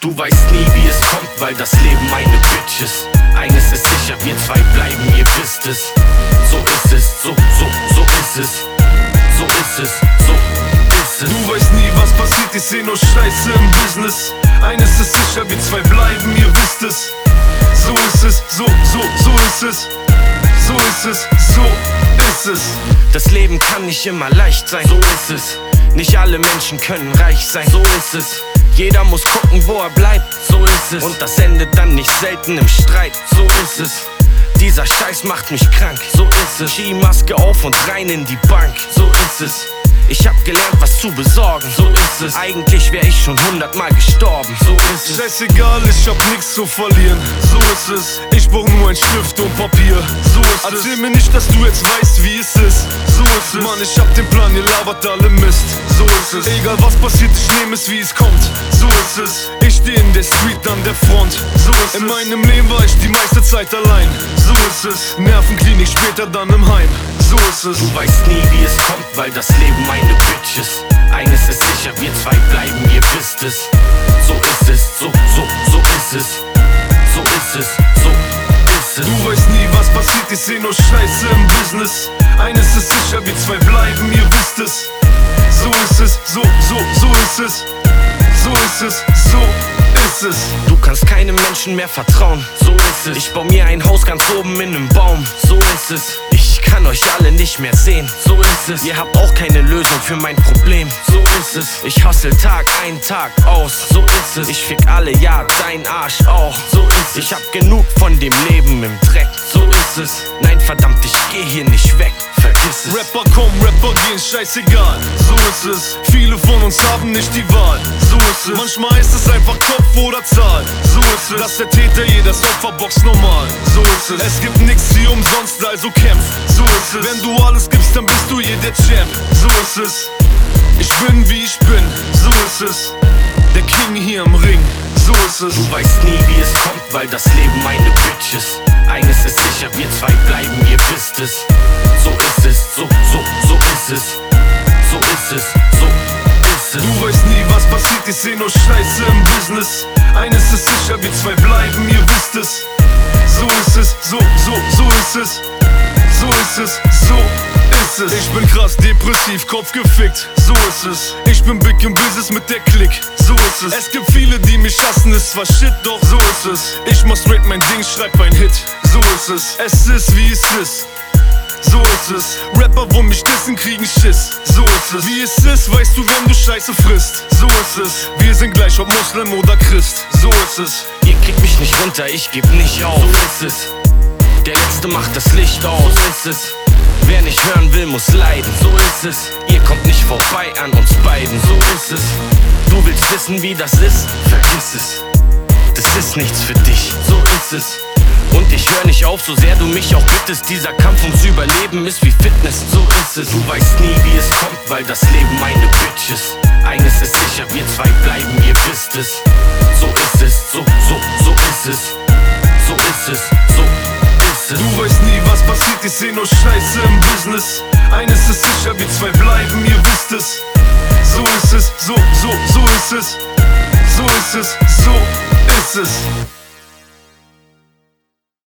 Du weißt nie, wie es kommt, weil das Leben eine Bitch ist. Eines ist sicher, wir zwei bleiben, ihr wisst es. So ist es, so ist es. So ist es, so ist es. Du weißt nie, was passiert, ich seh nur Scheiße im Business. Eines ist sicher, wir zwei bleiben, ihr wisst es. So ist es, so ist es. So ist es, so ist es. Das Leben kann nicht immer leicht sein, so ist es. Nicht alle Menschen können reich sein, so ist es. Jeder muss gucken, wo er bleibt, so ist es. Und das endet dann nicht selten im Streit, so ist es. Dieser Scheiß macht mich krank, so ist es. Skimaske auf und rein in die Bank, so ist es. Ich hab gelernt, was zu besorgen, so ist es. Eigentlich wär ich schon 100-mal gestorben, so ist es. Scheißegal, ich hab nix zu verlieren, so ist es. Ich brauch nur ein Stift und Papier, so ist es. Erzähl mir nicht, dass du jetzt weißt, wie es ist, so ist es. Mann, ich hab den Plan, ihr labert alle Mist, so ist es. Egal was passiert, ich nehm es, wie es kommt, so ist es. Ich steh in der Street an der Front, so ist es. In meinem Leben war ich die meiste Zeit allein, so ist es. Nervenklinik, später dann im Heim, so ist es. Du weißt nie, wie es kommt, weil das Leben eine Bitch ist. Eines ist sicher, wir zwei bleiben, ihr wisst es. So ist es, so ist es. So ist es, so ist es. Du weißt nie, was passiert, ich seh nur Scheiße im Business. Eines ist sicher, wir zwei bleiben, ihr wisst es. So ist es, so ist es. So ist es, so ist es. Du kannst keinem Menschen mehr vertrauen, so ist es. Ich baue mir ein Haus ganz oben in nem Baum, so ist es. Ich kann euch alle nicht mehr sehen, so ist es. Ihr habt auch keine Lösung für mein Problem, so ist es. Ich hustle Tag ein, Tag aus, so ist es. Ich fick alle, ja, dein Arsch auch, so ist es. Ich hab genug von dem Leben im Dreck, so ist es. Nein, verdammt, ich geh hier nicht weg, vergiss es. Rapper kommen, Rapper gehen, scheißegal, so ist es. Viele von uns haben nicht die Wahl, so ist es. Manchmal ist es einfach Kopf oder Zahl, so ist es. Dass der Täter jedes Opfer boxt normal, so ist es. Es gibt nix hier umsonst, also kämpf, so ist es. Wenn du alles gibst, dann bist du hier der Champ, so ist es. Ich bin wie ich bin, so ist es. Der King hier im Ring, so ist es. Du weißt nie, wie es kommt, weil das Leben eine Bitch ist. Eines ist sicher, wir zwei bleiben, ihr wisst es. So ist es, so ist es. So ist es, so ist es. Du weißt nie, was passiert, ich seh nur Scheiße im Business. Eines ist sicher, wir zwei bleiben, ihr wisst es. So ist es, so ist es. So ist es, so ist es. Ich bin krass depressiv, Kopf gefickt, so ist es. Ich bin big im Business mit der Click, so ist es. Es gibt viele, die mich hassen, ist zwar shit, doch so ist es. Ich mach straight mein Ding, schreib ein Hit, so ist es. Es ist wie es ist, so ist es. Rapper, wo mich dissen, kriegen Schiss, so ist es. Wie es ist, weißt du, wenn du Scheiße frisst, so ist es. Wir sind gleich, ob Muslim oder Christ, so ist es. Ihr kriegt mich nicht runter, ich geb nicht auf, so ist es. Der Letzte macht das Licht aus, so ist es. Wer nicht hören will, muss leiden, so ist es. Ihr kommt nicht vorbei an uns beiden, so ist es. Du willst wissen, wie das ist? Vergiss es. Das ist nichts für dich, so ist es. Und ich hör nicht auf, so sehr du mich auch bittest. Dieser Kampf ums Überleben ist wie Fitness, so ist es. Du weißt nie, wie es kommt, weil das Leben eine Bitch ist. Eines ist sicher, wir zwei bleiben, ihr wisst es. So ist es, so ist es. So ist es, so ist es. Du weißt nie, was passiert, ich seh nur Scheiße im Business. Eines ist sicher, wir zwei bleiben, ihr wisst es. So ist es, so ist es. So ist es, so ist es.